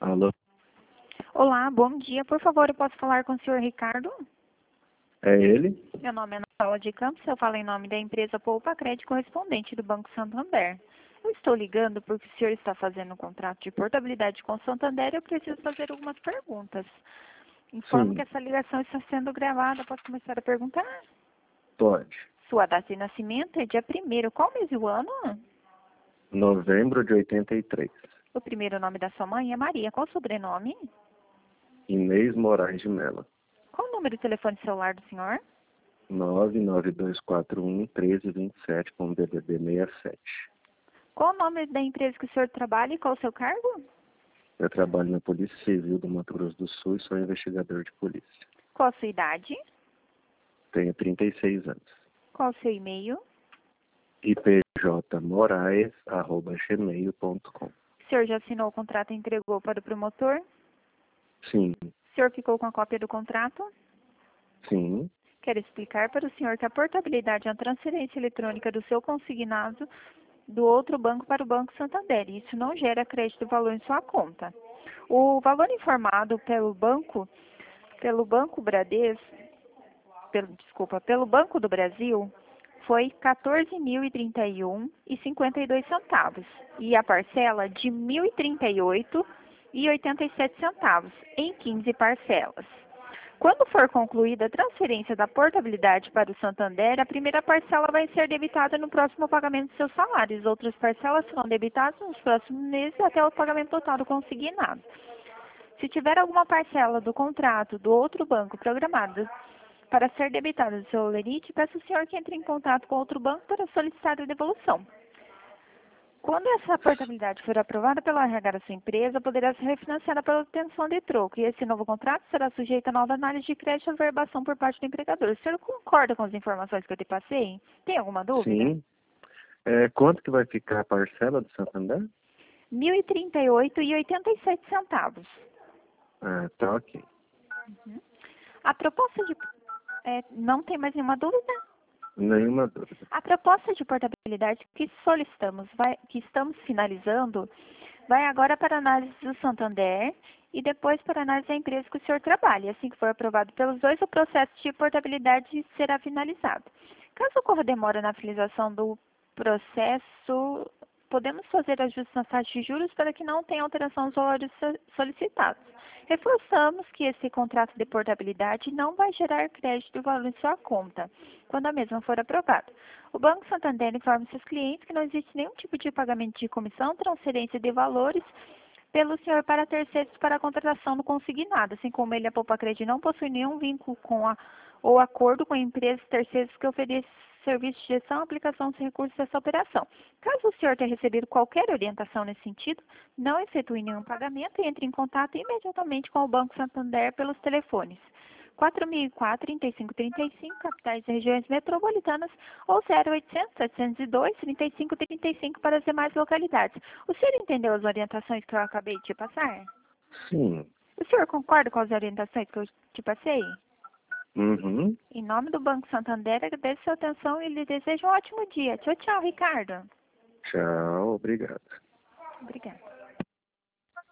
Alô? Olá, bom dia. Por favor, eu posso falar com o senhor Ricardo? É ele? Meu nome é Ana Paula de Campos, eu falo em nome da empresa Poupa Crédito correspondente do Banco Santander. Eu estou ligando porque o senhor está fazendo um contrato de portabilidade com o Santander e eu preciso fazer algumas perguntas. Informo que Sim, essa ligação está sendo gravada. Posso começar a perguntar? pode. Sua data de nascimento é dia 1º. Qual mês e o ano? Novembro de 83. O primeiro nome da sua mãe é Maria. Qual o sobrenome? Inês Moraes de Mello. Qual o número de telefone celular do senhor? 99241-1327 com DDD 67. Qual o nome da empresa que o senhor trabalha e qual o seu cargo? Eu trabalho na Polícia Civil do Mato Grosso do Sul e sou investigador de polícia. Qual a sua idade? Tenho 36 anos. Qual o seu e-mail? ipjmoraes@gmail.com. O senhor já assinou o contrato e entregou para o promotor? Sim, O senhor ficou com a cópia do contrato? sim, Quero explicar para o senhor que a portabilidade é uma transferência eletrônica do seu consignado do outro banco para o Banco Santander. E isso não gera crédito de valor em sua conta. O valor informado pelo Banco do Brasil foi 14.031,52 e a parcela de 1.038,87 em 15 parcelas. Quando for concluída a transferência da portabilidade para o Santander, a primeira parcela vai ser debitada no próximo pagamento dos seus salários. Outras parcelas serão debitadas nos próximos meses até o pagamento total do consignado. Se tiver alguma parcela do contrato do outro banco programada para ser debitada do seu holerite, peço ao senhor que entre em contato com outro banco para solicitar a devolução. Quando essa portabilidade for aprovada pela RH da sua empresa, poderá ser refinanciada pela obtenção de troco, e esse novo contrato será sujeito a nova análise de crédito e averbação por parte do empregador. O senhor concorda com as informações que eu te passei? Tem alguma dúvida? sim. Quanto que vai ficar a parcela do Santander? R$ 1.038,87. Ah, tá ok. A proposta de... não tem mais nenhuma dúvida? Nenhuma dúvida. A proposta de portabilidade que solicitamos, que estamos finalizando, vai agora para análise do Santander e depois para análise da empresa que o senhor trabalha. Assim que for aprovado pelos dois, o processo de portabilidade será finalizado. Caso ocorra demora na finalização do processo, podemos fazer ajustes nas taxas de juros para que não tenha alteração nos valores solicitados. Reforçamos que esse contrato de portabilidade não vai gerar crédito de valor em sua conta, quando a mesma for aprovada. O Banco Santander informa seus clientes que não existe nenhum tipo de pagamento de comissão, transferência de valores pelo senhor para terceiros para a contratação do consignado, assim como ele, a Poupa Crédito, não possui nenhum vínculo ou acordo com empresas terceiros que ofereçam serviço de gestão e aplicação dos recursos dessa operação. Caso o senhor tenha recebido qualquer orientação nesse sentido, não efetue nenhum pagamento e entre em contato imediatamente com o Banco Santander pelos telefones 4004-3535, capitais e regiões metropolitanas, ou 0800-702-3535 para as demais localidades. O senhor entendeu as orientações que eu acabei de te passar? Sim. O senhor concorda com as orientações que eu te passei? Uhum. Em nome do Banco Santander, agradeço sua atenção e lhe desejo um ótimo dia. Tchau, tchau, Ricardo. Tchau, obrigado. Obrigada.